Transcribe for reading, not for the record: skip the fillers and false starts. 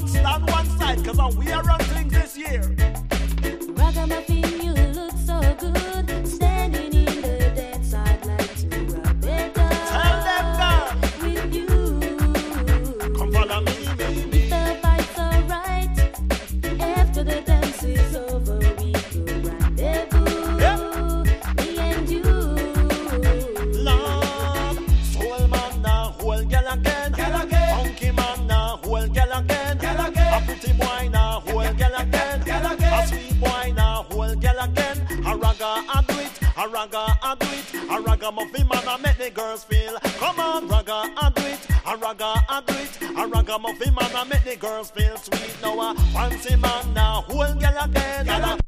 just stand one side, cause we are running things this year. Ragamuffin, you look so good, standing in the dance. I'd like to rub it up. Tell them that. With you. Come follow me. If the vibes are right, after the dance is over, we could rendezvous. Yep. Me and you. Lord, soul man now, whole girl again. Funky man now, whole girl again. A pretty boy now, whole girl again. A sweet boy now, whole girl again. A ragga I do it, a ragga I do it. A ragamuffin man I make the girls feel. Come on, ragga I do it, a ragga I do it. A ragamuffin man I make the girls feel sweet. Now a fancy man now, whole girl again.